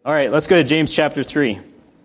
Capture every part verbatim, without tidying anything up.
All right, let's go to James chapter three.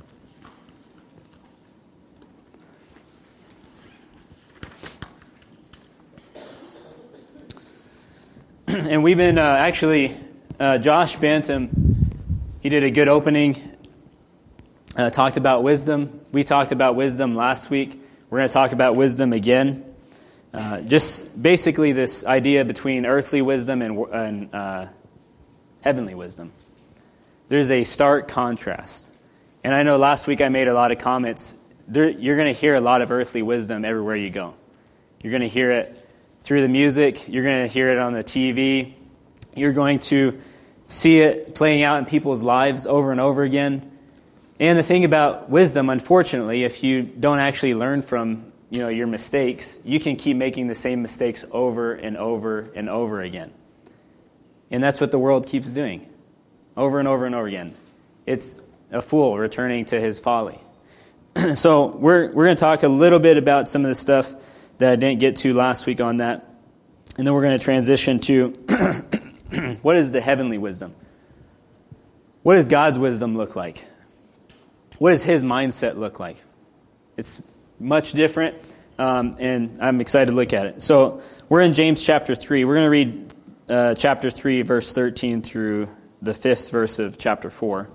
And we've been, uh, actually, uh, Josh Bantam, he did a good opening, uh, talked about wisdom. We talked about wisdom last week. We're going to talk about wisdom again. Uh, just basically this idea between earthly wisdom and, and uh, heavenly wisdom. There's a stark contrast. And I know last week I made a lot of comments. There, you're going to hear a lot of earthly wisdom everywhere you go. You're going to hear it through the music. You're going to hear it on the T V. You're going to see it playing out in people's lives over and over again. And the thing about wisdom, unfortunately, if you don't actually learn from, you know, your mistakes, you can keep making the same mistakes over and over and over again. And that's what the world keeps doing. Over and over and over again. It's a fool returning to his folly. So we're we're going to talk a little bit about some of the stuff that I didn't get to last week on that. And then we're going to transition to what is the heavenly wisdom? What does God's wisdom look like? What does his mindset look like? It's much different, um, and I'm excited to look at it. So we're in James chapter three. We're going to read uh, chapter three, verse thirteen through the fifth verse of chapter four.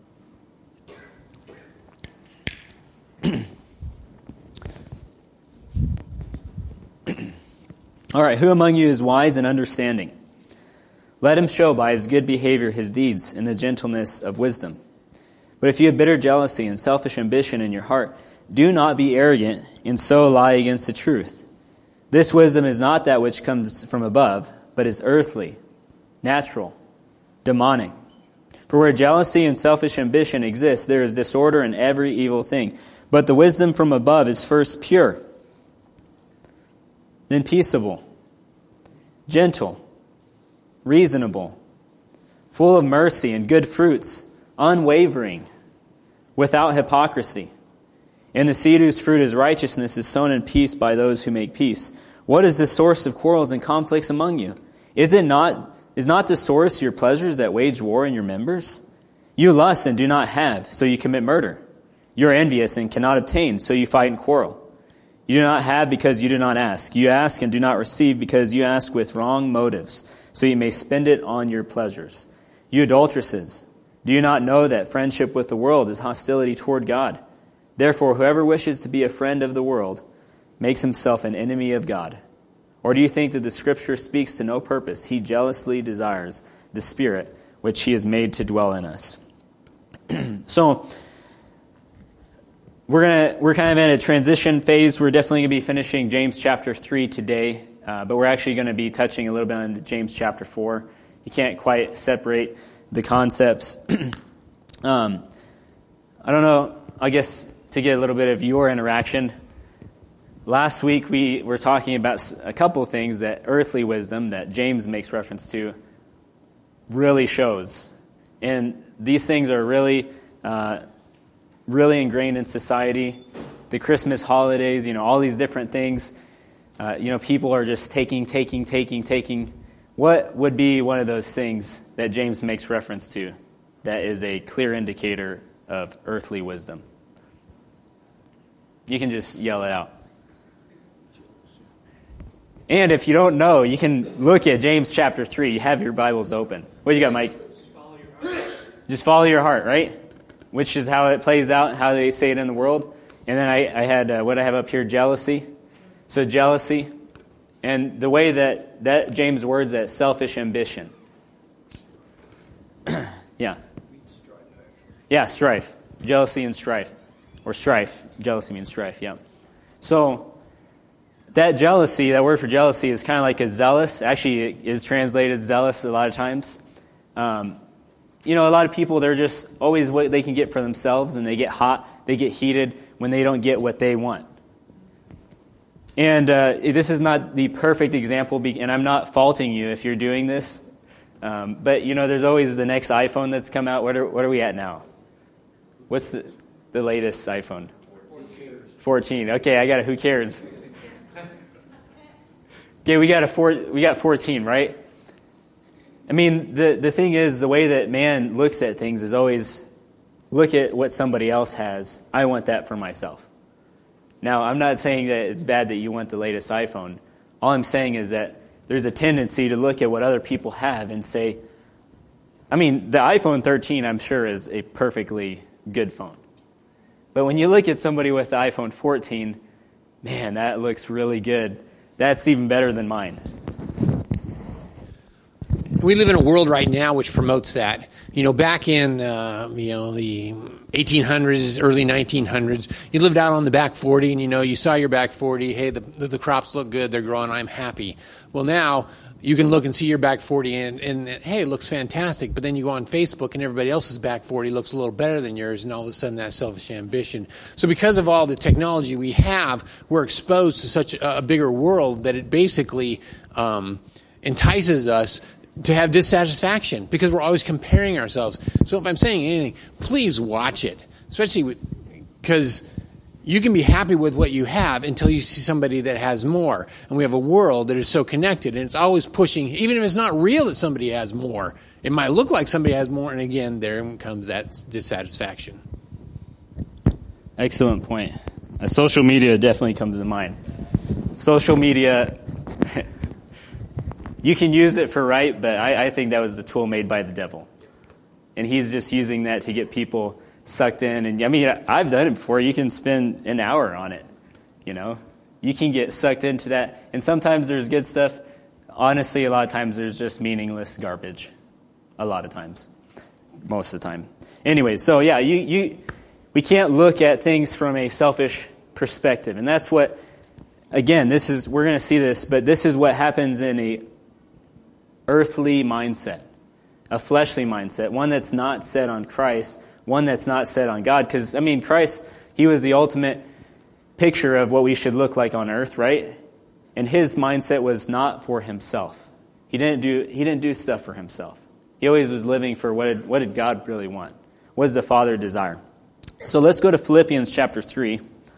All right, who among you is wise and understanding? Let him show by his good behavior his deeds in the gentleness of wisdom. But if you have bitter jealousy and selfish ambition in your heart, do not be arrogant and so lie against the truth. This wisdom is not that which comes from above, but is earthly, natural, demonic. For where jealousy and selfish ambition exist, there is disorder in every evil thing. But the wisdom from above is first pure, then peaceable, gentle, reasonable, full of mercy and good fruits, unwavering, without hypocrisy. And the seed whose fruit is righteousness is sown in peace by those who make peace. What is the source of quarrels and conflicts among you? Is it not, is not the source your pleasures that wage war in your members? You lust and do not have, so you commit murder. You are envious and cannot obtain, so you fight and quarrel. You do not have because you do not ask. You ask and do not receive because you ask with wrong motives, so you may spend it on your pleasures. You adulteresses, do you not know that friendship with the world is hostility toward God? Therefore, whoever wishes to be a friend of the world makes himself an enemy of God. Or do you think that the Scripture speaks to no purpose? He jealously desires the Spirit which he has made to dwell in us. So, we're gonna we're kind of in a transition phase. We're definitely going to be finishing James chapter three today, uh, but we're actually going to be touching a little bit on James chapter four. You can't quite separate the concepts. um, I don't know, I guess to get a little bit of your interaction, last week we were talking about a couple of things that earthly wisdom that James makes reference to really shows. And these things are really, uh, really ingrained in society. The Christmas holidays, you know, all these different things. Uh, you know, people are just taking, taking, taking, taking. What would be one of those things that James makes reference to that is a clear indicator of earthly wisdom? You can just yell it out. And if you don't know, you can look at James chapter three. You have your Bibles open. What do you got, Mike? Just follow your heart. Just follow your heart, right? Which is how it plays out, how they say it in the world. And then I, I had, uh, what I have up here, jealousy. So jealousy. And the way that, that James words that, selfish ambition. Yeah. Yeah, strife. Jealousy and strife. Or strife. Jealousy means strife, yeah. So that jealousy, that word for jealousy is kind of like a zealous. Actually, it is translated zealous a lot of times. Um, you know, a lot of people, they're just always what they can get for themselves, and they get hot, they get heated when they don't get what they want. And uh, this is not the perfect example, and I'm not faulting you if you're doing this. Um, but, you know, there's always the next iPhone that's come out. What are, what are we at now? What's the, the latest iPhone? fourteen. Okay, I got a who cares. Okay, we got a four, we got fourteen, right? I mean, the, the thing is, the way that man looks at things is always, look at what somebody else has. I want that for myself. Now, I'm not saying that it's bad that you want the latest iPhone. All I'm saying is that there's a tendency to look at what other people have and say, I mean, the iPhone thirteen, I'm sure, is a perfectly good phone. But when you look at somebody with the iPhone fourteen, man, that looks really good. That's even better than mine. We live in a world right now which promotes that. You know, back in uh, you know the eighteen hundreds, early nineteen hundreds, you lived out on the back forty, and you know you saw your back forty. Hey, the the, the crops look good; they're growing. I'm happy. Well, now you can look and see your back forty, and, and hey, it looks fantastic. But then you go on Facebook, and everybody else's back forty looks a little better than yours, and all of a sudden that's selfish ambition. So because of all the technology we have, we're exposed to such a, a bigger world that it basically um, entices us to have dissatisfaction because we're always comparing ourselves. So if I'm saying anything, please watch it, especially because you can be happy with what you have until you see somebody that has more. And we have a world that is so connected, and it's always pushing, even if it's not real that somebody has more. It might look like somebody has more, and again, there comes that dissatisfaction. Excellent point. Uh, social media definitely comes to mind. Social media... You can use it for right, but I, I think that was the tool made by the devil. And he's just using that to get people sucked in. And I mean, I've done it before. You can spend an hour on it, you know. You can get sucked into that. And sometimes there's good stuff. Honestly, a lot of times there's just meaningless garbage. A lot of times. Most of the time. Anyway, so yeah, you, you we can't look at things from a selfish perspective. And that's what, again, this is, we're going to see this, but this is what happens in a earthly mindset, a fleshly mindset, one that's not set on Christ, one that's not set on God. Because, I mean, Christ, he was the ultimate picture of what we should look like on earth, right? And his mindset was not for himself. He didn't do he didn't do stuff for himself. He always was living for what did, what did God really want? What does the Father desire? So let's go to Philippians chapter three.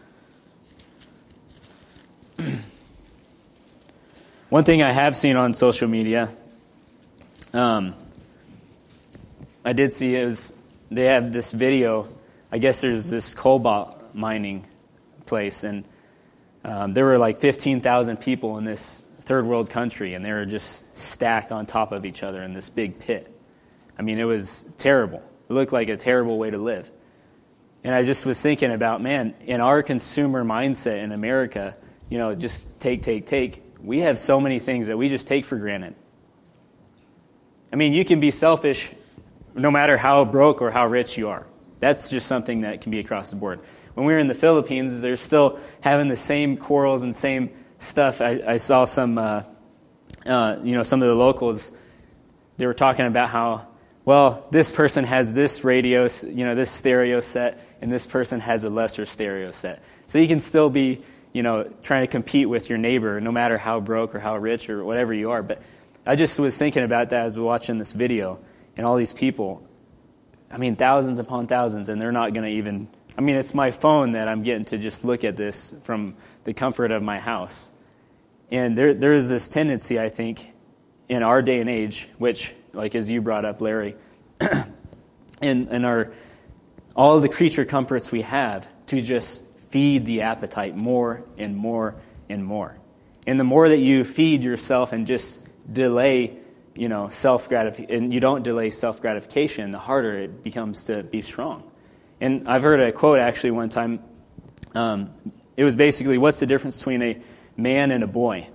One thing I have seen on social media, um, I did see it was they have this video. I guess there's this cobalt mining place, and um, there were like fifteen thousand people in this third world country, and they were just stacked on top of each other in this big pit. I mean, it was terrible. It looked like a terrible way to live. And I just was thinking about, man, in our consumer mindset in America, you know, just take, take, take. We have so many things that we just take for granted. I mean, you can be selfish no matter how broke or how rich you are. That's just something that can be across the board. When we were in the Philippines, they're still having the same quarrels and same stuff. I, I saw some, uh, uh, you know, some of the locals, they were talking about how, well, this person has this radio, you know, this stereo set, and this person has a lesser stereo set. So you can still be, you know, trying to compete with your neighbor, no matter how broke or how rich or whatever you are. But I just was thinking about that as I was watching this video, and all these people, I mean, thousands upon thousands, and they're not going to even, I mean, it's my phone that I'm getting to just look at this from the comfort of my house. And there there is this tendency, I think, in our day and age, which, like as you brought up, Larry, in, in our all of the creature comforts we have, to just feed the appetite more and more and more. And the more that you feed yourself and just delay, you know, self-gratification, and you don't delay self-gratification, the harder it becomes to be strong. And I've heard a quote actually one time. Um, it was basically, what's the difference between a man and a boy?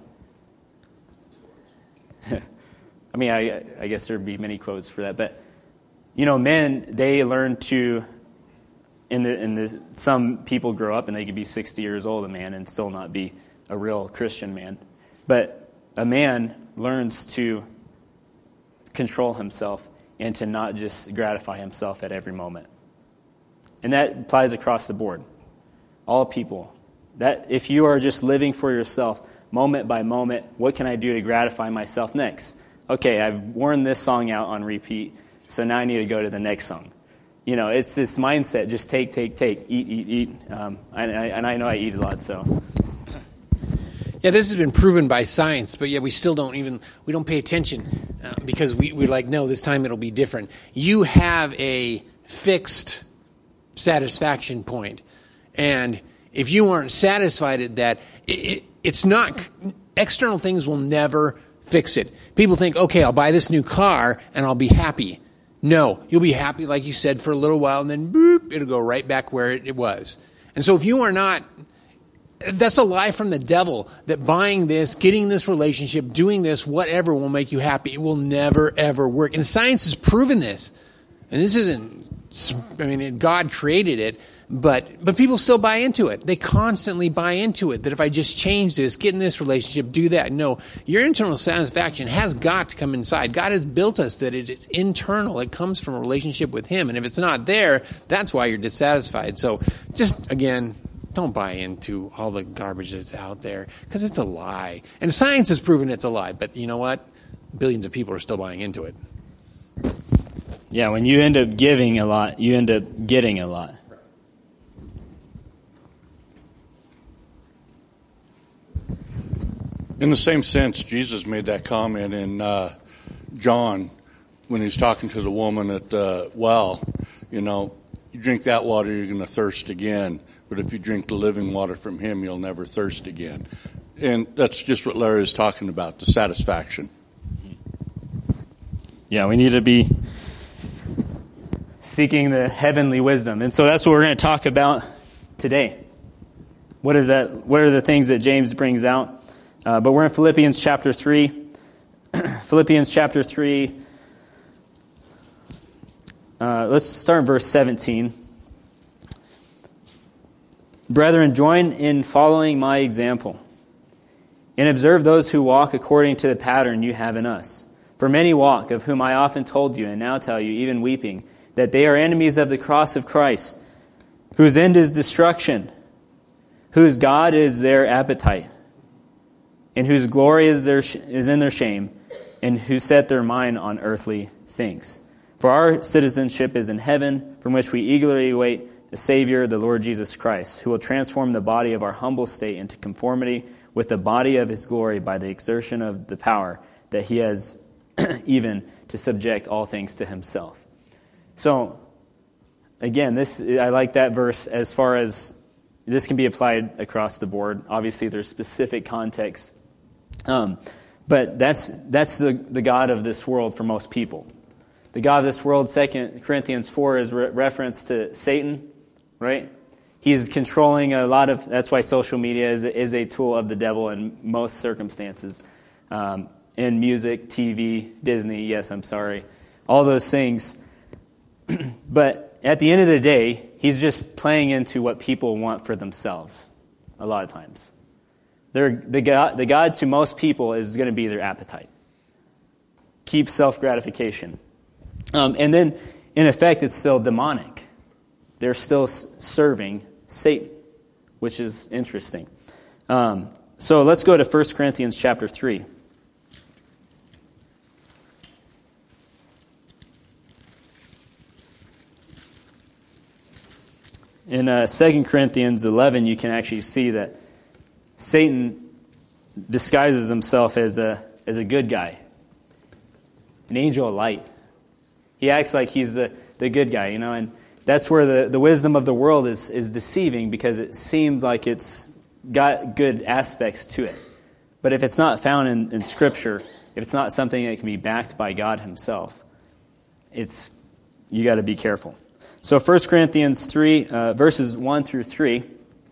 I mean, I, I guess there'd be many quotes for that. But, you know, men, they learn to, in the, in the, some people grow up and they could be sixty years old, a man, and still not be a real Christian man. But a man learns to control himself and to not just gratify himself at every moment. And that applies across the board. All people. That if you are just living for yourself, moment by moment, what can I do to gratify myself next? Okay, I've worn this song out on repeat, so now I need to go to the next song. You know, it's this mindset, just take, take, take, eat, eat, eat. Um, I, I, and I know I eat a lot, so. Yeah, this has been proven by science, but yet we still don't even, we don't pay attention. uh, because we, we're like, no, this time it'll be different. You have a fixed satisfaction point. And if you aren't satisfied at that, it, it, it's not, external things will never fix it. People think, okay, I'll buy this new car and I'll be happy. No, you'll be happy, like you said, for a little while, and then boop, it'll go right back where it, it was. And so if you are not, that's a lie from the devil, that buying this, getting this relationship, doing this, whatever will make you happy. It will never, ever work. And science has proven this. And this isn't, I mean, God created it, but but people still buy into it. They constantly buy into it, that if I just change this, get in this relationship, do that. No, your internal satisfaction has got to come inside. God has built us that it is internal. It comes from a relationship with Him. And if it's not there, that's why you're dissatisfied. So just, again, don't buy into all the garbage that's out there, because it's a lie. And science has proven it's a lie. But you know what? Billions of people are still buying into it. Yeah, when you end up giving a lot, you end up getting a lot. In the same sense, Jesus made that comment in uh, John when he was talking to the woman at the well. You know, you drink that water, you're going to thirst again. But if you drink the living water from Him, you'll never thirst again. And that's just what Larry is talking about, the satisfaction. Yeah, we need to be seeking the heavenly wisdom. And so that's what we're going to talk about today. What is that? What are the things that James brings out? Uh, but we're in Philippians chapter three. Philippians chapter three. Uh, let's start in verse seventeen. Brethren, join in following my example, and observe those who walk according to the pattern you have in us. For many walk, of whom I often told you, and now tell you, even weeping, that they are enemies of the cross of Christ, whose end is destruction, whose God is their appetite, and whose glory is their is in their shame, and who set their mind on earthly things. For our citizenship is in heaven, from which we eagerly await the Savior, the Lord Jesus Christ, who will transform the body of our humble state into conformity with the body of His glory by the exertion of the power that He has even to subject all things to Himself. So, again, this I like that verse as far as this can be applied across the board. Obviously, there's specific context. Um, but that's that's the, the God of this world for most people. The God of this world, Second Corinthians four, is re- reference to Satan, right? He's controlling a lot of, that's why social media is, is a tool of the devil in most circumstances. Um, in music, T V, Disney, yes, I'm sorry, all those things. But at the end of the day, he's just playing into what people want for themselves a lot of times. They're, the, God, the God to most people is going to be their appetite. Keep self-gratification. Um, and then, in effect, it's still demonic. They're still s- serving Satan, which is interesting. Um, so let's go to First Corinthians chapter three. In uh, Second Corinthians eleven, you can actually see that Satan disguises himself as a as a good guy, an angel of light. He acts like he's the, the good guy, you know, and that's where the, the wisdom of the world is, is deceiving, because it seems like it's got good aspects to it. But if it's not found in, in Scripture, if it's not something that can be backed by God Himself, it's you got to be careful. So First Corinthians three, uh, verses one through three.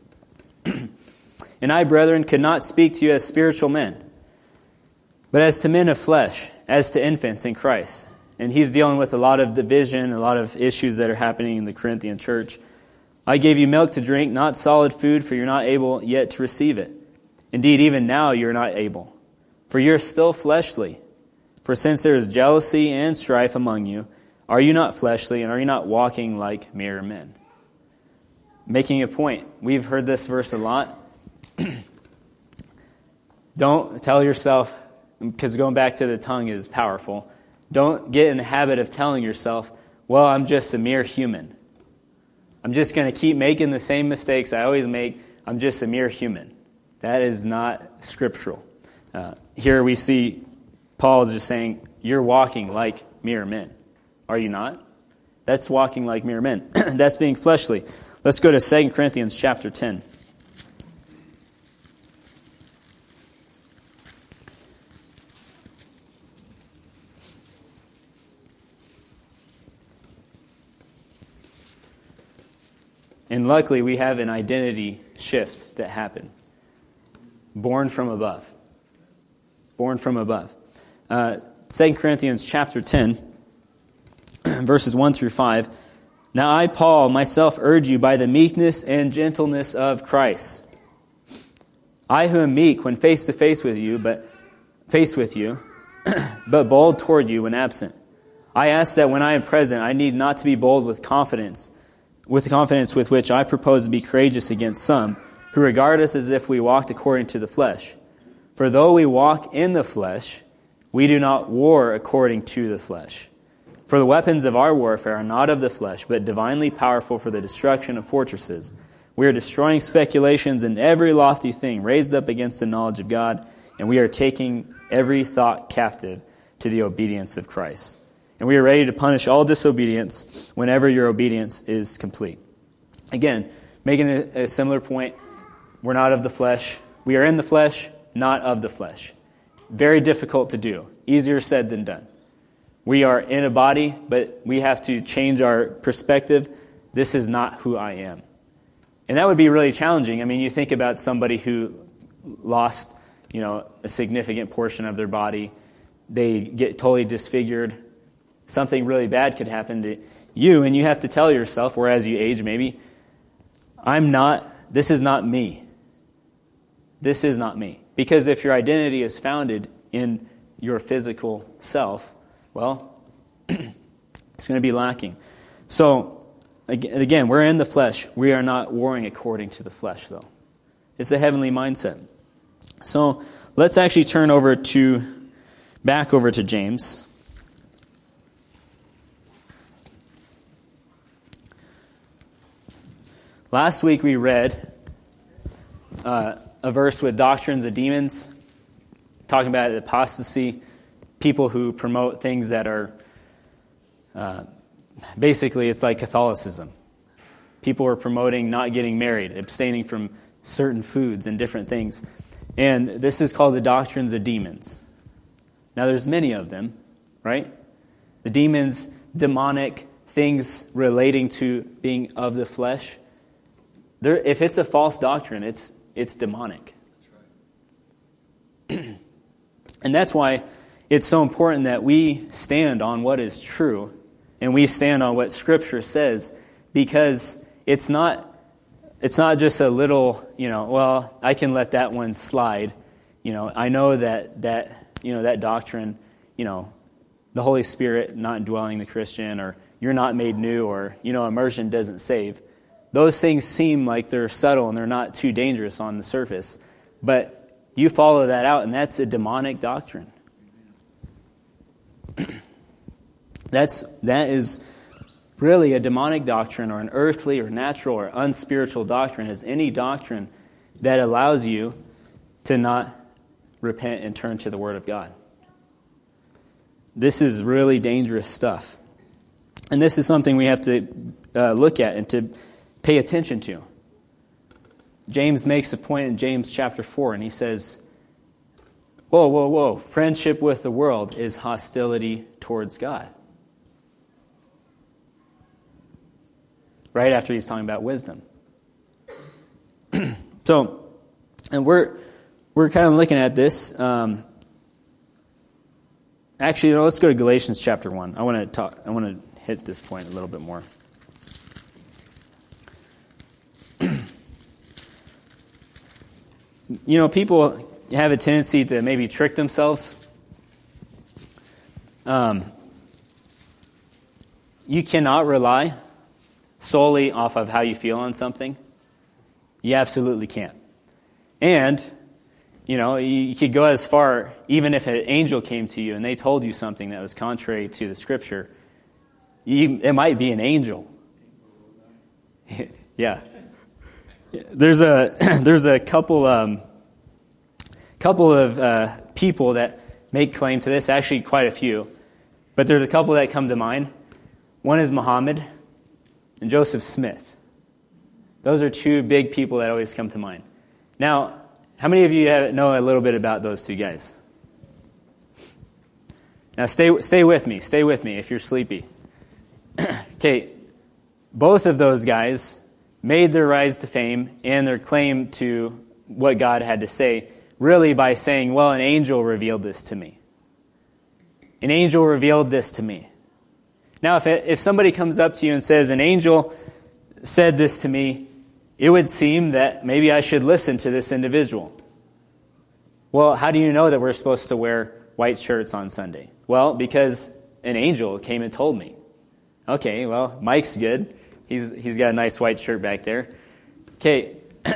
And I, brethren, could not speak to you as spiritual men, but as to men of flesh, as to infants in Christ. And he's dealing with a lot of division, a lot of issues that are happening in the Corinthian church. I gave you milk to drink, not solid food, for you're not able yet to receive it. Indeed, even now you're not able, for you're still fleshly. For since there is jealousy and strife among you, are you not fleshly, and are you not walking like mere men? Making a point. We've heard this verse a lot. Don't tell yourself, because going back to the tongue is powerful, don't get in the habit of telling yourself, well, I'm just a mere human. I'm just going to keep making the same mistakes I always make. I'm just a mere human. That is not scriptural. Uh, here we see Paul is just saying, you're walking like mere men. Are you not? That's walking like mere men. That's being fleshly. Let's go to Second Corinthians chapter ten. And luckily, we have an identity shift that happened. Born from above. Born from above. Uh, Second Corinthians chapter ten, verses one through five. Now I, Paul, myself urge you by the meekness and gentleness of Christ. I who am meek when face to face with you, but face with you, but bold toward you when absent. I ask that when I am present, I need not to be bold with confidence, with the confidence with which I propose to be courageous against some, who regard us as if we walked according to the flesh. For though we walk in the flesh, we do not war according to the flesh. For the weapons of our warfare are not of the flesh, but divinely powerful for the destruction of fortresses. We are destroying speculations and every lofty thing raised up against the knowledge of God, and we are taking every thought captive to the obedience of Christ. And we are ready to punish all disobedience whenever your obedience is complete. Again, making a, a similar point, we're not of the flesh. We are in the flesh, not of the flesh. Very difficult to do. Easier said than done. We are in a body, but we have to change our perspective. This is not who I am. And that would be really challenging. I mean, you think about somebody who lost, you know, a significant portion of their body. They get totally disfigured. Something really bad could happen to you, and you have to tell yourself, or as you age maybe, I'm not, this is not me. This is not me. Because if your identity is founded in your physical self, well, it's going to be lacking. So, again, we're in the flesh. We are not warring according to the flesh, though. It's a heavenly mindset. So, let's actually turn over to, back over to James. Last week we read uh, a verse with doctrines of demons, talking about apostasy, people who promote things that are, uh, basically it's like Catholicism. People are promoting not getting married, abstaining from certain foods and different things. And this is called the doctrines of demons. Now there's many of them, right? The demons, demonic things relating to being of the flesh. There, if it's a false doctrine, it's it's demonic. That's right. And that's why it's so important that we stand on what is true and we stand on what Scripture says, because it's not it's not just a little, you know, well, I can let that one slide. You know, I know that that you know that doctrine, you know, the Holy Spirit not indwelling the Christian, or you're not made new, or, you know, immersion doesn't save. Those things seem like they're subtle and they're not too dangerous on the surface. But you follow that out, and that's a demonic doctrine. That's that is really a demonic doctrine, or an earthly or natural or unspiritual doctrine, is any doctrine that allows you to not repent and turn to the Word of God. This is really dangerous stuff. And this is something we have to uh, look at and to pay attention to. James makes a point in James chapter four, and he says, whoa, whoa, whoa, friendship with the world is hostility towards God. Right after he's talking about wisdom. So, and we're we're kind of looking at this. Um, actually, you know, let's go to Galatians chapter one. I want to talk. I want to hit this point a little bit more. You know, people have a tendency to maybe trick themselves. Um, you cannot rely solely off of how you feel on something. You absolutely can't. And, you know, you, you could go as far, even if an angel came to you and they told you something that was contrary to the Scripture, you, it might be an angel. Yeah. There's a there's a couple um, couple of uh, people that make claim to this, actually quite a few. But there's a couple that come to mind. One is Muhammad and Joseph Smith. Those are two big people that always come to mind. Now, how many of you have, know a little bit about those two guys? Now, stay stay with me. Stay with me if you're sleepy. Okay, both of those guys made their rise to fame and their claim to what God had to say really by saying, well, an angel revealed this to me. An angel revealed this to me. Now, if it, if somebody comes up to you and says, an angel said this to me, it would seem that maybe I should listen to this individual. Well, how do you know that we're supposed to wear white shirts on Sunday? Well, because an angel came and told me. Okay, well, Mike's good. He's he's got a nice white shirt back there. Okay,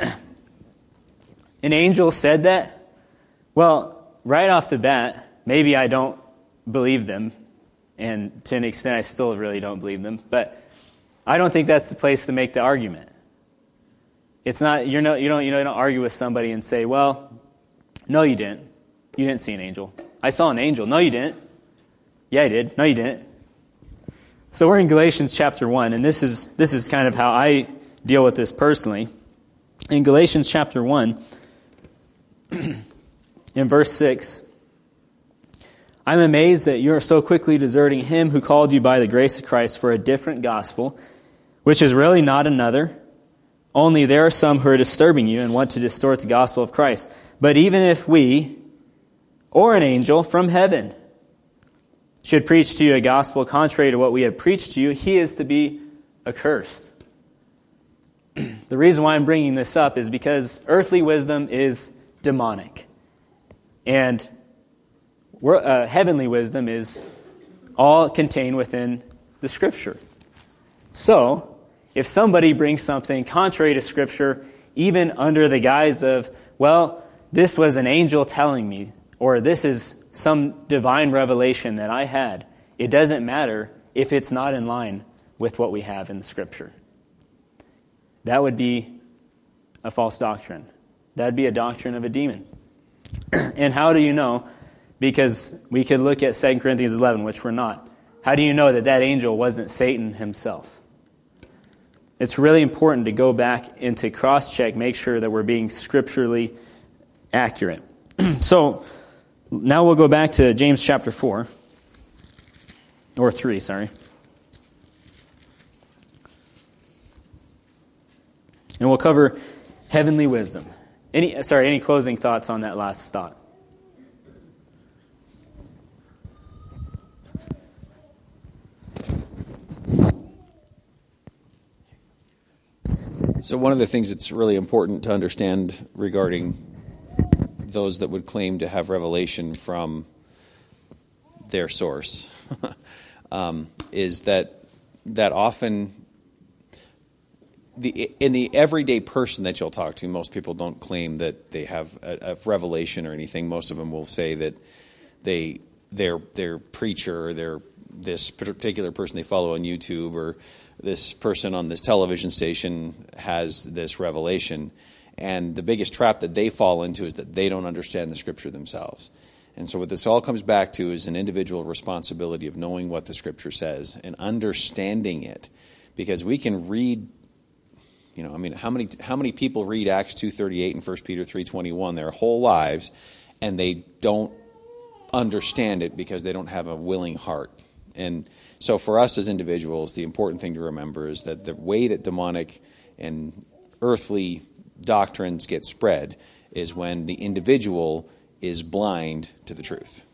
an angel said that? Well, right off the bat, maybe I don't believe them, and to an extent I still really don't believe them, but I don't think that's the place to make the argument. It's not, you're no, you don't, you know, you don't argue with somebody and say, well, no, you didn't. You didn't see an angel. I saw an angel. No, you didn't. Yeah, I did. No, you didn't. So we're in Galatians chapter one, and this is this is kind of how I deal with this personally. In Galatians chapter one, in verse six, I'm amazed that you are so quickly deserting him who called you by the grace of Christ for a different gospel, which is really not another. Only there are some who are disturbing you and want to distort the gospel of Christ. But even if we, or an angel from heaven, should preach to you a gospel contrary to what we have preached to you, he is to be accursed. The reason why I'm bringing this up is because earthly wisdom is demonic. And uh, heavenly wisdom is all contained within the Scripture. So, if somebody brings something contrary to Scripture, even under the guise of, well, this was an angel telling me, or this is some divine revelation that I had, it doesn't matter if it's not in line with what we have in the Scripture. That would be a false doctrine. That would be a doctrine of a demon. And how do you know? Because we could look at Second Corinthians eleven, which we're not. How do you know that that angel wasn't Satan himself? It's really important to go back and to cross-check, make sure that we're being scripturally accurate. So, now we'll go back to James chapter four, or three, sorry. And we'll cover heavenly wisdom. Any, sorry, any closing thoughts on that last thought? So one of the things that's really important to understand regarding those that would claim to have revelation from their source um, is that that often the in the everyday person that you'll talk to, most people don't claim that they have a, a revelation or anything. Most of them will say that they their their preacher or their this particular person they follow on YouTube or this person on this television station has this revelation. And the biggest trap that they fall into is that they don't understand the Scripture themselves. And so what this all comes back to is an individual responsibility of knowing what the Scripture says and understanding it. Because we can read, you know, I mean, how many how many people read Acts two thirty-eight and First Peter three twenty-one their whole lives, and they don't understand it because they don't have a willing heart. And so for us as individuals, the important thing to remember is that the way that demonic and earthly doctrines get spread is when the individual is blind to the truth.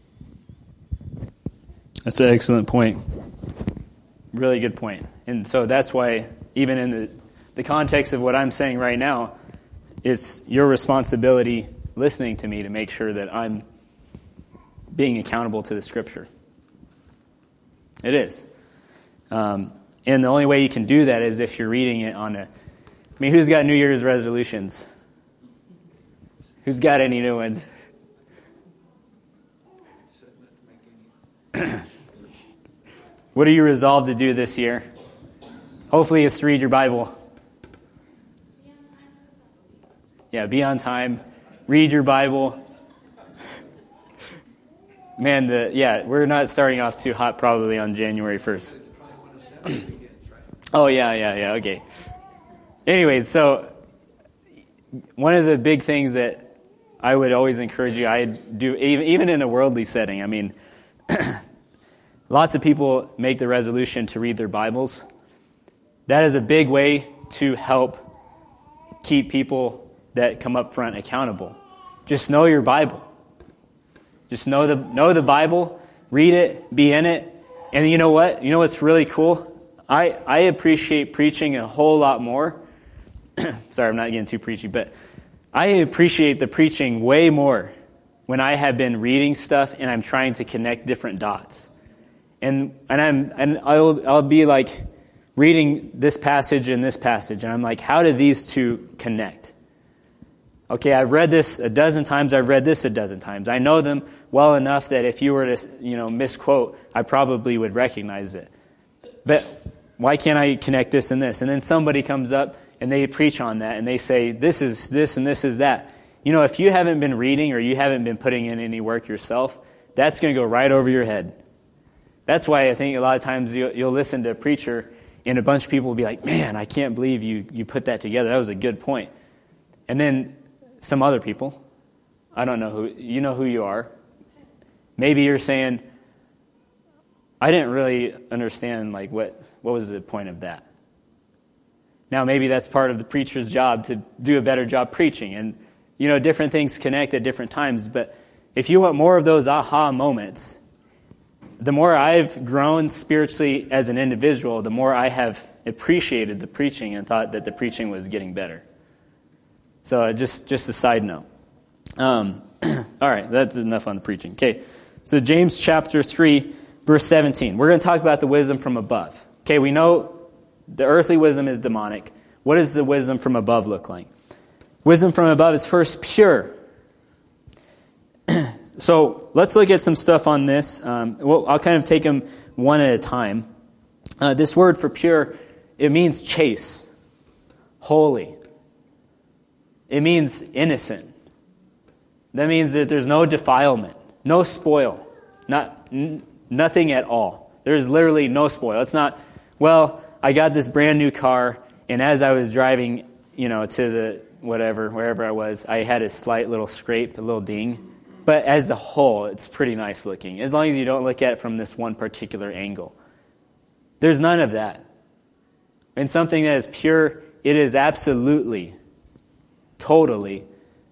That's an excellent point. Really good point. And so that's why, even in the, the context of what I'm saying right now, it's your responsibility listening to me to make sure that I'm being accountable to the Scripture. It is. Um, and the only way you can do that is if you're reading it on a... I mean, who's got New Year's resolutions? Who's got any new ones? What are you resolved to do this year? Hopefully it's to read your Bible. Yeah, be on time. Read your Bible. Man, the yeah, we're not starting off too hot probably on January first. Oh, yeah, yeah, yeah, okay. Anyways, so one of the big things that I would always encourage you, I do, even, even in a worldly setting, I mean, lots of people make the resolution to read their Bibles. That is a big way to help keep people that come up front accountable. Just know your Bible. Just know the know the Bible, read it, be in it. And you know what? You know what's really cool? I, I appreciate preaching a whole lot more. Sorry, I'm not getting too preachy, but I appreciate the preaching way more when I have been reading stuff and I'm trying to connect different dots. And and I'm and I'll I'll be like reading this passage and this passage, and I'm like, how do these two connect? Okay, I've read this a dozen times, I've read this a dozen times. I know them well enough that if you were to, you know, misquote, I probably would recognize it. But why can't I connect this and this? And then somebody comes up and they preach on that and they say, this is this and this is that. You know, if you haven't been reading or you haven't been putting in any work yourself, that's going to go right over your head. That's why I think a lot of times you'll, you'll listen to a preacher and a bunch of people will be like, man, I can't believe you, you put that together. That was a good point. And then some other people, I don't know who, you know who you are. Maybe you're saying, I didn't really understand, like, what, what was the point of that? Now, maybe that's part of the preacher's job to do a better job preaching. And, you know, different things connect at different times. But if you want more of those aha moments, the more I've grown spiritually as an individual, the more I have appreciated the preaching and thought that the preaching was getting better. So just, just a side note. Um, all right, that's enough on the preaching. Okay, so James chapter three, verse seventeen. We're going to talk about the wisdom from above. Okay, we know the earthly wisdom is demonic. What does the wisdom from above look like? Wisdom from above is first pure. So let's look at some stuff on this. Um, well, I'll kind of take them one at a time. Uh, this word for pure, it means chaste, holy. It means innocent. That means that there's no defilement, no spoil, not n- nothing at all. There's literally no spoil. It's not, well, I got this brand new car, and as I was driving, you know, to the whatever, wherever I was, I had a slight little scrape, a little ding. But as a whole, it's pretty nice looking, as long as you don't look at it from this one particular angle. There's none of that. And something that is pure, it is absolutely, totally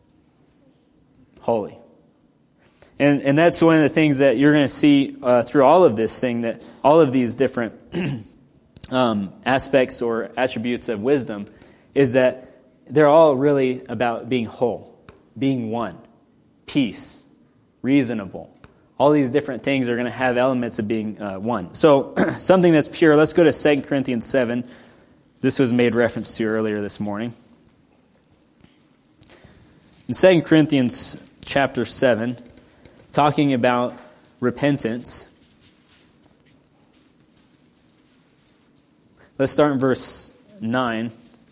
holy. And and that's one of the things that you're going to see uh, through all of this thing, that all of these different um, aspects or attributes of wisdom, is that they're all really about being whole, being one, peace, reasonable. All these different things are going to have elements of being uh, one. So something that's pure, let's go to Second Corinthians seven. This was made reference to earlier this morning. In Second Corinthians chapter seven, talking about repentance. Let's start in verse nine.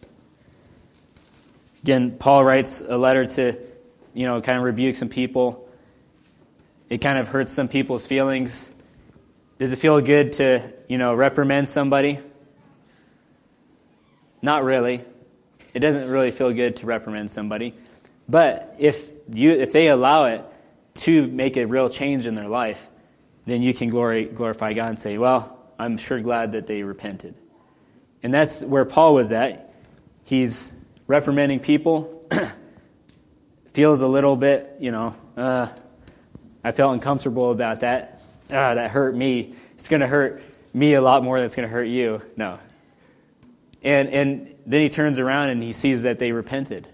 Again, Paul writes a letter to, you know, kind of rebuke some people. It kind of hurts some people's feelings. Does it feel good to, you know, reprimand somebody? Not really. It doesn't really feel good to reprimand somebody. But if you if they allow it to make a real change in their life, then you can glory, glorify God and say, well, I'm sure glad that they repented. And that's where Paul was at. He's reprimanding people, feels a little bit, you know, uh, I felt uncomfortable about that. Ah, that hurt me. It's going to hurt me a lot more than it's going to hurt you. No. And and then he turns around and he sees that they repented.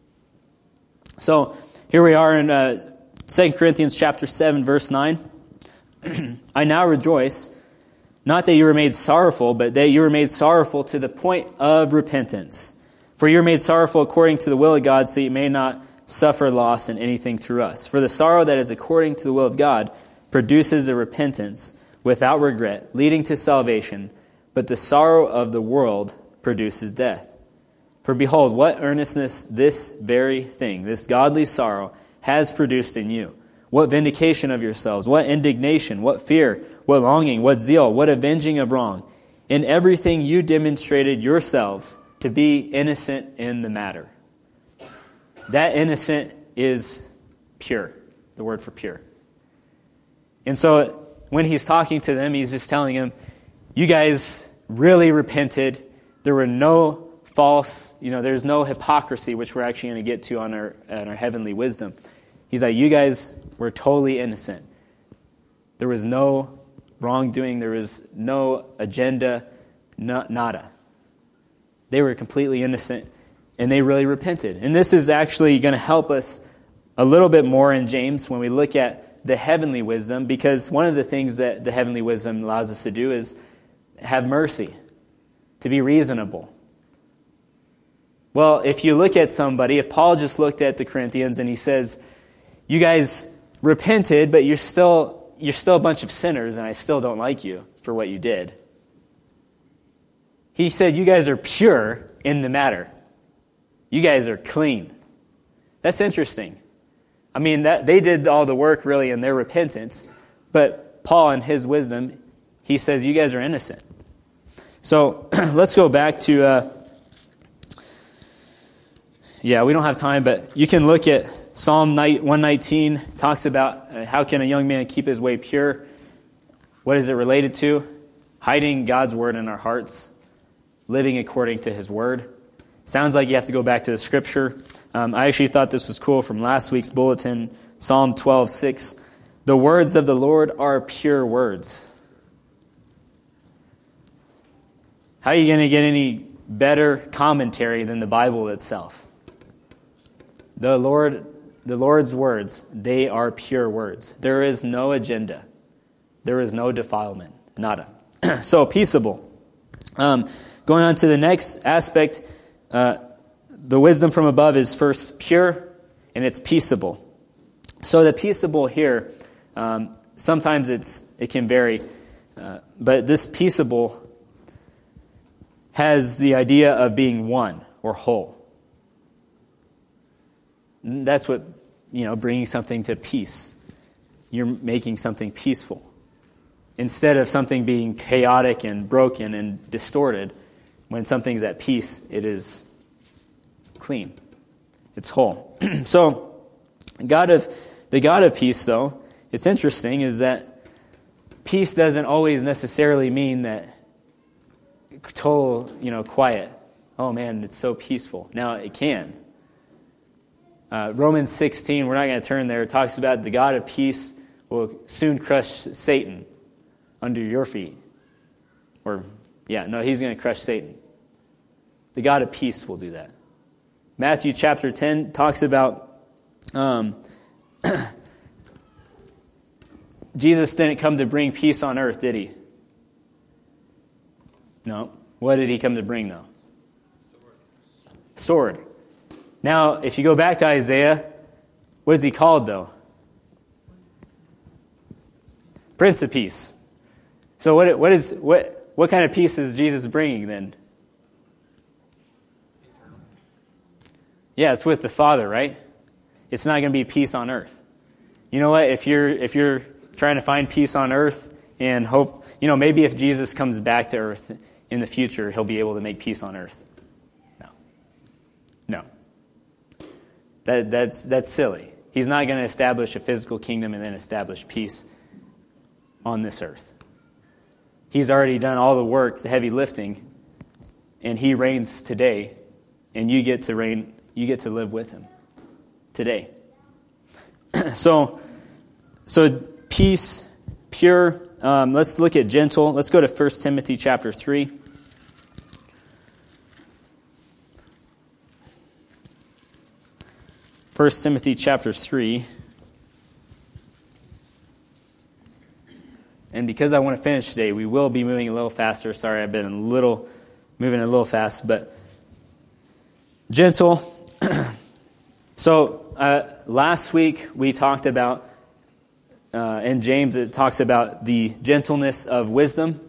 So here we are in uh, Second Corinthians chapter seven, verse nine. I now rejoice, not that you were made sorrowful, but that you were made sorrowful to the point of repentance. For you were made sorrowful according to the will of God, so you may not suffer loss in anything through us. For the sorrow that is according to the will of God produces a repentance without regret, leading to salvation, but the sorrow of the world produces death. For behold, what earnestness this very thing, this godly sorrow, has produced in you. What vindication of yourselves? What indignation? What fear? What longing? What zeal? What avenging of wrong? In everything you demonstrated yourselves to be innocent in the matter. That innocent is pure, the word for pure. And so when he's talking to them, he's just telling them, you guys really repented. There were no false, you know, there's no hypocrisy, which we're actually going to get to on our, on our heavenly wisdom. He's like, you guys were totally innocent. There was no wrongdoing. There was no agenda, no, nada. They were completely innocent, and they really repented. And this is actually going to help us a little bit more in James when we look at the heavenly wisdom, because one of the things that the heavenly wisdom allows us to do is have mercy, to be reasonable. Well, if you look at somebody, if Paul just looked at the Corinthians and he says, you guys repented, but you're still you're still a bunch of sinners, and I still don't like you for what you did. He said, you guys are pure in the matter. You guys are clean. That's interesting. I mean, that they did all the work really in their repentance, but Paul in his wisdom, he says, you guys are innocent. So let's go back to, uh, yeah, we don't have time, but you can look at Psalm one nineteen, talks about uh, how can a young man keep his way pure. What is it related to? Hiding God's word in our hearts, living according to his word. Sounds like you have to go back to the scripture. Um, I actually thought this was cool from last week's bulletin, Psalm twelve six. The words of the Lord are pure words. How are you going to get any better commentary than the Bible itself? The Lord, the Lord's words, they are pure words. There is no agenda. There is no defilement. Nada. So peaceable. Um, going on to the next aspect, uh, the wisdom from above is first pure, and it's peaceable. So the peaceable here, um, sometimes it's it can vary, uh, but this peaceable has the idea of being one or whole. And that's what, you know, bringing something to peace. You're making something peaceful. Instead of something being chaotic and broken and distorted, when something's at peace, it is clean. It's whole. So, God of the God of peace, though, it's interesting, is that peace doesn't always necessarily mean that total, you know, quiet. Oh man, it's so peaceful. Now it can. Uh, Romans sixteen, we're not going to turn there. It talks about the God of peace will soon crush Satan under your feet. Or, yeah, no, he's going to crush Satan. The God of peace will do that. Matthew chapter ten talks about um, Jesus didn't come to bring peace on earth, did he? No. What did he come to bring, though? Sword. Sword. Now, if you go back to Isaiah, what is he called, though? Prince of Peace. So what what is what what kind of peace is Jesus bringing then? Yeah, it's with the Father, right? It's not going to be peace on earth. You know what? If you're if you're trying to find peace on earth and hope, you know, maybe if Jesus comes back to earth in the future, he'll be able to make peace on earth. No. No. That that's that's silly. He's not going to establish a physical kingdom and then establish peace on this earth. He's already done all the work, the heavy lifting, and he reigns today, and you get to reign, you get to live with him today. so, so peace, pure. Um, let's look at gentle. Let's go to First Timothy chapter three. First Timothy chapter three. And because I want to finish today, we will be moving a little faster. Sorry, I've been a little moving a little fast, but gentle. so uh, last week we talked about, uh, in James it talks about the gentleness of wisdom.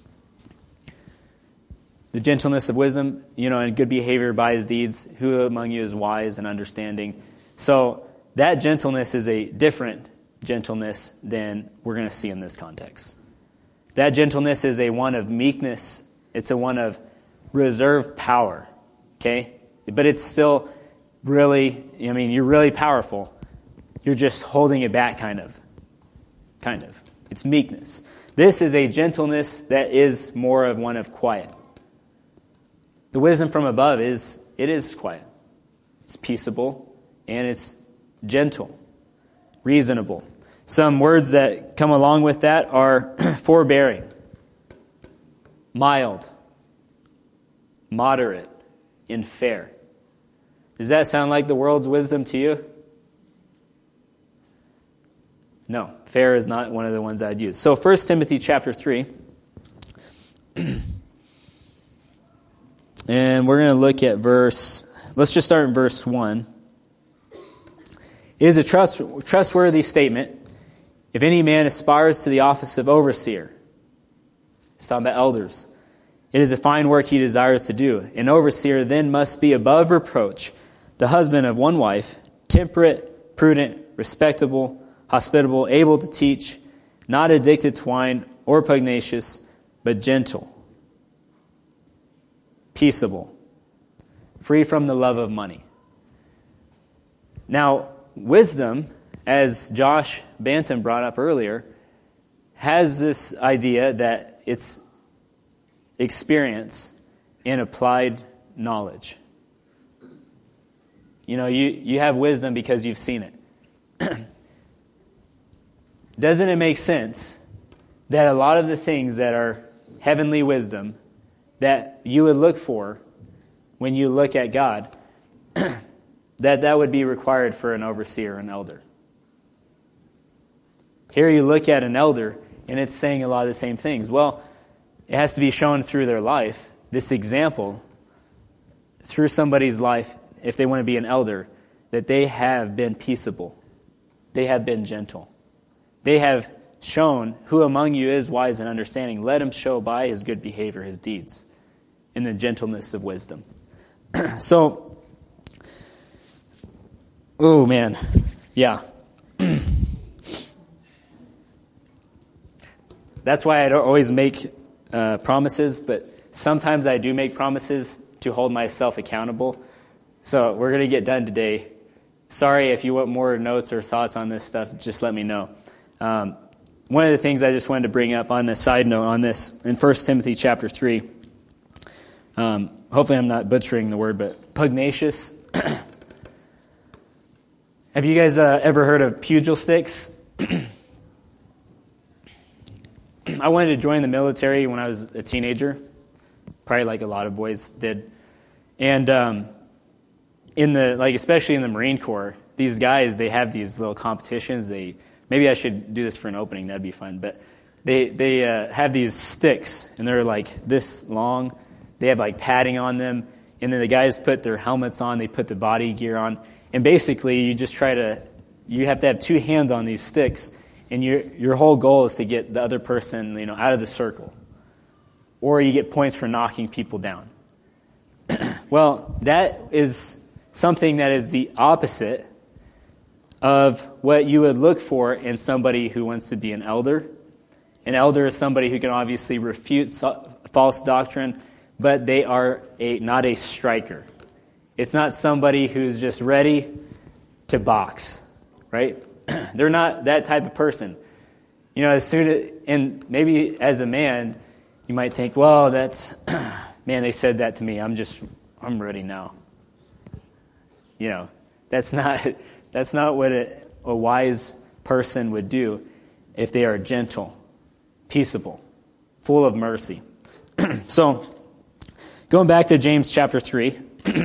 The gentleness of wisdom, you know, and good behavior by his deeds. Who among you is wise and understanding? So that gentleness is a different gentleness than we're going to see in this context. That gentleness is a one of meekness. It's a one of reserved power, okay? But it's still really, I mean, you're really powerful. You're just holding it back, kind of. Kind of. It's meekness. This is a gentleness that is more of one of quiet. The wisdom from above is, it is quiet. It's peaceable, and it's gentle, reasonable. Some words that come along with that are forbearing, mild, moderate, and fair. Does that sound like the world's wisdom to you? No, fair is not one of the ones I'd use. So First Timothy chapter three. And we're going to look at verse, let's just start in verse one. It is a trust, trustworthy statement. If any man aspires to the office of overseer, it's talking about elders, it is a fine work he desires to do. An overseer then must be above reproach, the husband of one wife, temperate, prudent, respectable, hospitable, able to teach, not addicted to wine or pugnacious, but gentle, peaceable, free from the love of money. Now, wisdom, as Josh Bantam brought up earlier, has this idea that it's experience and applied knowledge. You know, you, you have wisdom because you've seen it. Doesn't it make sense that a lot of the things that are heavenly wisdom that you would look for when you look at God, that that would be required for an overseer, an elder? Here you look at an elder, and it's saying a lot of the same things. Well, it has to be shown through their life, this example, through somebody's life, if they want to be an elder, that they have been peaceable. They have been gentle. They have shown who among you is wise and understanding. Let him show by his good behavior his deeds in the gentleness of wisdom. So, oh man, yeah. That's why I don't always make uh, promises, but sometimes I do make promises to hold myself accountable. So we're going to get done today. Sorry if you want more notes or thoughts on this stuff, just let me know. Um, one of the things I just wanted to bring up on a side note on this, in First Timothy chapter three, um, hopefully I'm not butchering the word, but pugnacious. Have you guys uh, ever heard of pugil sticks? I wanted to join the military when I was a teenager, probably like a lot of boys did. And um, in the like, especially in the Marine Corps, these guys, they have these little competitions. They maybe I should do this for an opening. That'd be fun. But they they uh, have these sticks, and they're like this long. They have like padding on them, and then the guys put their helmets on. They put the body gear on, and basically you just try to. You have to have two hands on these sticks. And your your whole goal is to get the other person, you know, out of the circle. Or you get points for knocking people down. Well, that is something that is the opposite of what you would look for in somebody who wants to be an elder. An elder is somebody who can obviously refute false doctrine, but they are a not a striker. It's not somebody who's just ready to box, right? They're not that type of person. You know, as soon as, and maybe as a man, you might think, well, that's, man, they said that to me. I'm just, I'm ready now. You know, that's not, that's not what a, a wise person would do if they are gentle, peaceable, full of mercy. So, going back to James chapter three.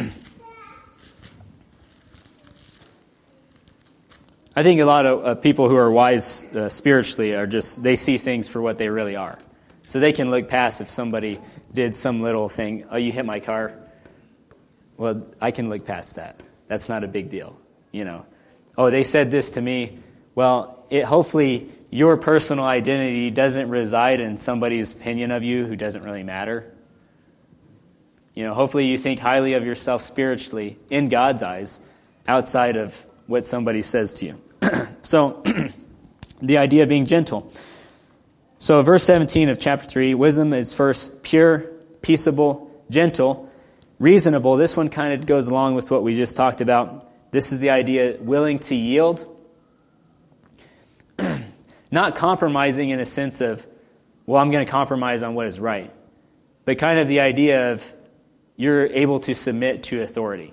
I think a lot of uh, people who are wise uh, spiritually are just, they see things for what they really are. So they can look past if somebody did some little thing, oh, you hit my car. Well, I can look past that. That's not a big deal, you know. Oh, they said this to me. Well, it, hopefully your personal identity doesn't reside in somebody's opinion of you who doesn't really matter. You know, hopefully you think highly of yourself spiritually in God's eyes outside of what somebody says to you. So, the idea of being gentle. So verse seventeen of chapter three, wisdom is first pure, peaceable, gentle, reasonable. This one kind of goes along with what we just talked about. This is the idea, willing to yield. Not compromising in a sense of, well, I'm going to compromise on what is right. But kind of the idea of you're able to submit to authority.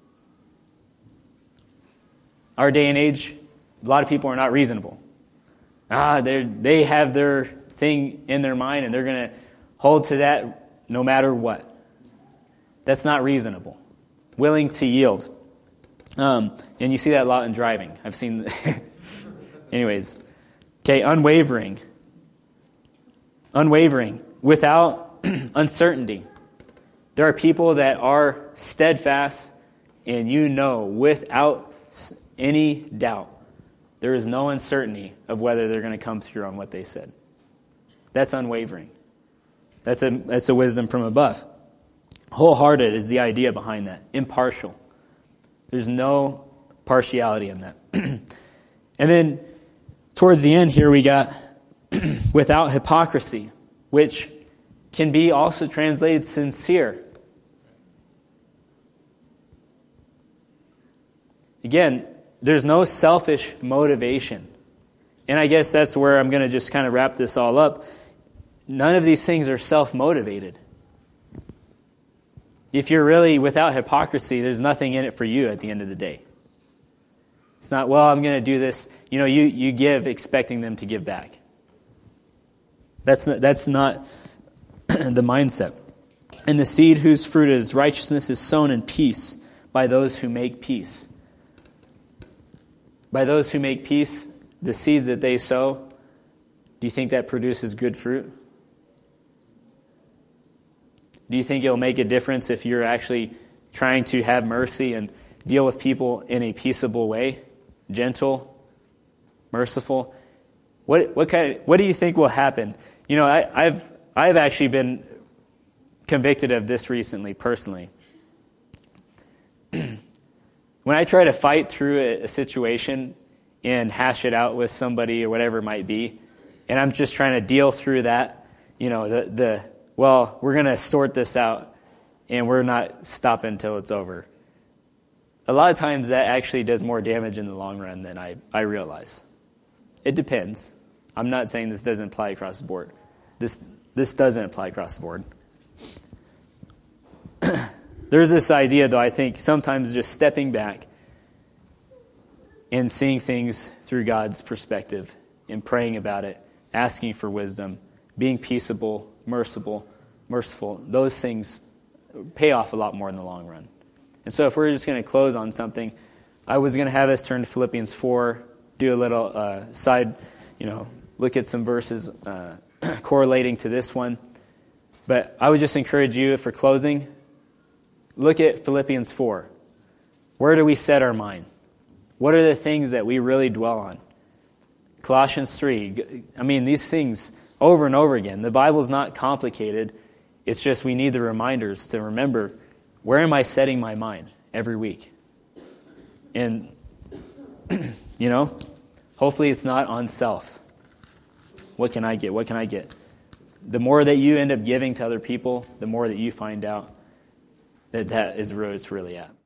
Our day and age, a lot of people are not reasonable. Ah, they they have their thing in their mind and they're going to hold to that no matter what. That's not reasonable. Willing to yield. Um, and you see that a lot in driving. I've seen... Anyways. Okay, unwavering. Unwavering. Without uncertainty. There are people that are steadfast and you know without any doubt there is no uncertainty of whether they're going to come through on what they said. That's unwavering. That's a, that's a wisdom from above. Wholehearted is the idea behind that. Impartial. There's no partiality in that. And then towards the end here we got without hypocrisy, which can be also translated sincere. Again, there's no selfish motivation. And I guess that's where I'm going to just kind of wrap this all up. None of these things are self-motivated. If you're really without hypocrisy, there's nothing in it for you at the end of the day. It's not, well, I'm going to do this. You know, you, you give expecting them to give back. That's not, that's not the mindset. And the seed whose fruit is righteousness is sown in peace by those who make peace. By those who make peace, the seeds that they sow, do you think that produces good fruit? Do you think it'll make a difference if you're actually trying to have mercy and deal with people in a peaceable way, gentle, merciful? What what kind of, what do you think will happen? You know, I, I've I've actually been convicted of this recently, personally. When I try to fight through a, a situation and hash it out with somebody or whatever it might be, and I'm just trying to deal through that, you know, the the well, we're going to sort this out, and we're not stopping until it's over. A lot of times that actually does more damage in the long run than I, I realize. It depends. I'm not saying this doesn't apply across the board. This this doesn't apply across the board. There's this idea, though, I think sometimes just stepping back and seeing things through God's perspective and praying about it, asking for wisdom, being peaceable, merciful, merciful, those things pay off a lot more in the long run. And so if we're just going to close on something, I was going to have us turn to Philippians four, do a little uh, side, you know, look at some verses uh, correlating to this one. But I would just encourage you, for closing, look at Philippians four. Where do we set our mind? What are the things that we really dwell on? Colossians three. I mean, these things over and over again. The Bible's not complicated. It's just we need the reminders to remember, where am I setting my mind every week? And, you know, hopefully it's not on self. What can I get? What can I get? The more that you end up giving to other people, the more that you find out that that is where it's really at.